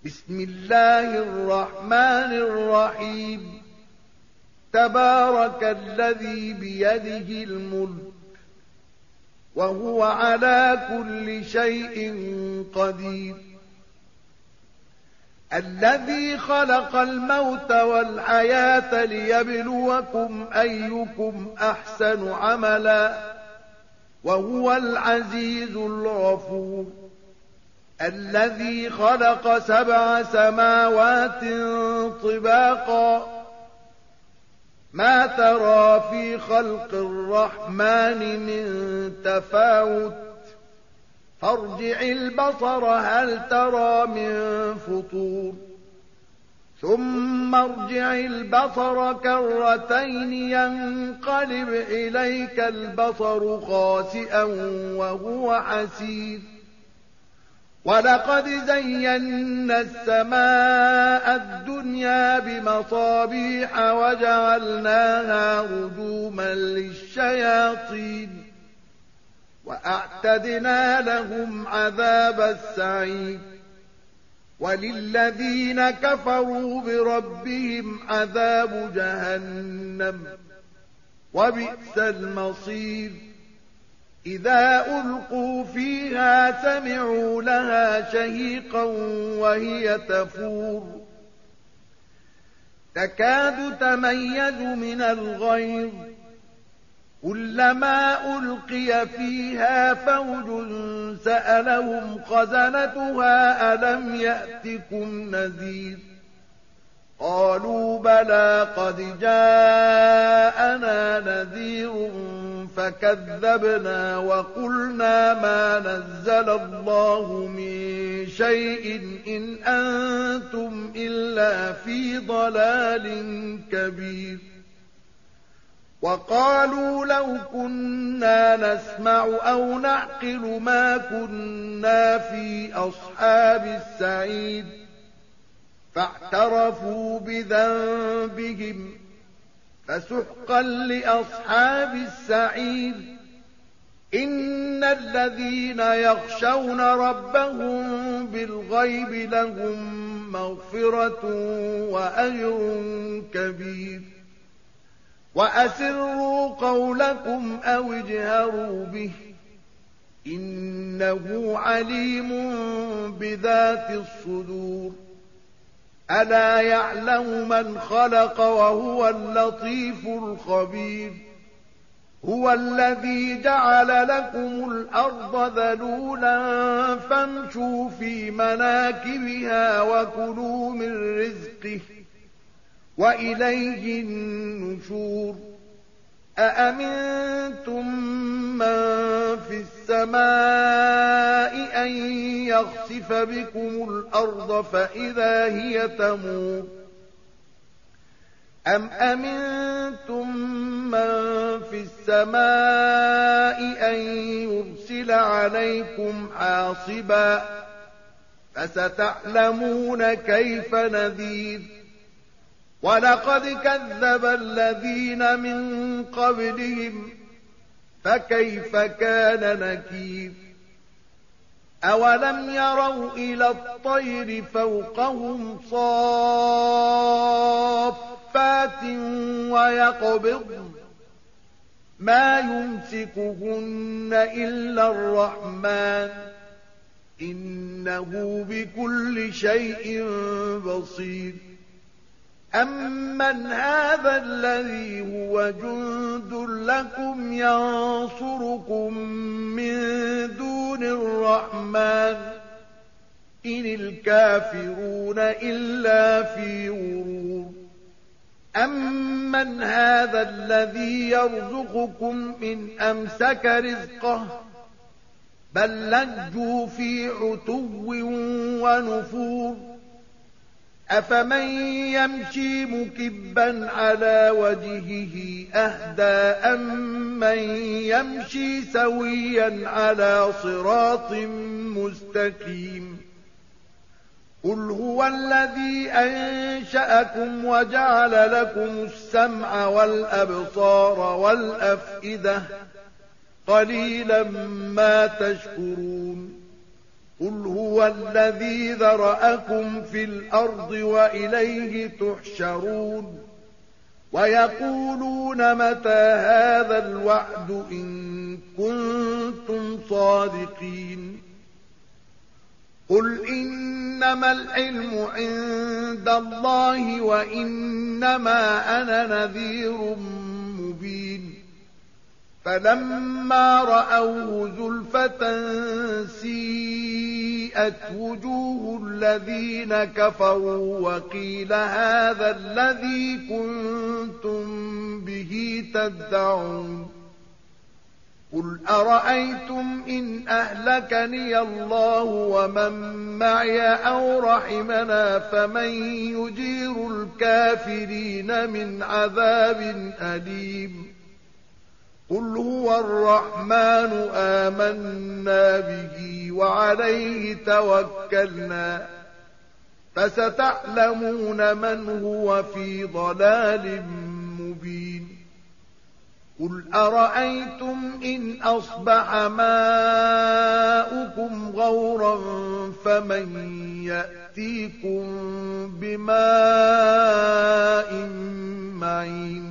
بسم الله الرحمن الرحيم. تبارك الذي بيده الملك وهو على كل شيء قدير. الذي خلق الموت والحياة ليبلوكم أيكم أحسن عملا وهو العزيز الغفور. الذي خلق 7 سماوات طباقا ما ترى في خلق الرحمن من تفاوت فارجع البصر هل ترى من فطور ثم ارجع البصر كرتين ينقلب إليك البصر خاسئا وهو حسير. ولقد زينا السماء الدنيا بمصابيح وجعلناها رجوما للشياطين وأعتدنا لهم عذاب السعير. وللذين كفروا بربهم عذاب جهنم وبئس المصير. إذا ألقوا فيها سمعوا لها شهيقا وهي تفور تكاد تميز من الغيظ كلما ألقي فيها فوج سألهم خزنتها ألم يأتكم نذير قالوا بلى قد جاءنا نذير فكذبنا وقلنا ما نزل الله من شيء إن أنتم إلا في ضلال كبير. وقالوا لو كنا نسمع أو نعقل ما كنا في أصحاب السعير فاعترفوا بذنبهم فسحقا لأصحاب السعير. إن الذين يخشون ربهم بالغيب لهم مغفرة وأجر كبير. وأسروا قولكم أو اجهروا به إنه عليم بذات الصدور. ألا يعلم من خلق وهو اللطيف الخبير. هو الذي جعل لكم الأرض ذلولا فامشوا في مناكبها وكلوا من رزقه وإليه النشور. أأمنتم من في السماء أن يخسف بكم الأرض فإذا هي تمور أم أمنتم من في السماء أن يرسل عليكم حاصبا فستعلمون كيف نذير. ولقد كذب الذين من قبلهم فكيف كان نكير. أولم يروا إلى الطير فوقهم صافات ويقبضن ما يمسكهن إلا الرحمن إنه بكل شيء بصير. أمن هذا الذي هو جند لكم ينصركم من دون الرحمن إن الكافرون إلا في غرور. أمن هذا الذي يرزقكم إن أمسك رزقه بل لجوا في عتو ونفور. أفمن يمشي مكبا على وجهه أهدى أمن يمشي سويا على صراط مستقيم. قل هو الذي أنشأكم وجعل لكم السمع والأبصار والأفئدة قليلا ما تشكرون. قل هو الذي ذرأكم في الأرض وإليه تحشرون ويقولون متى هذا الوعد إن كنتم صادقين قل إنما العلم عند الله وإنما أنا نذير مبين فلما رأوه زلفة سيئت وجوه الذين كفروا وقيل هذا الذي كنتم به تدعون قل أرأيتم إن أهلكني الله ومن معي أو رحمنا فمن يجير الكافرين من عذاب أليم قل هو الرحمن آمنا به وعليه توكلنا فستعلمون من هو في ضلال مبين قل أرأيتم إن أصبح ماؤكم غورا فمن يأتيكم بماء معين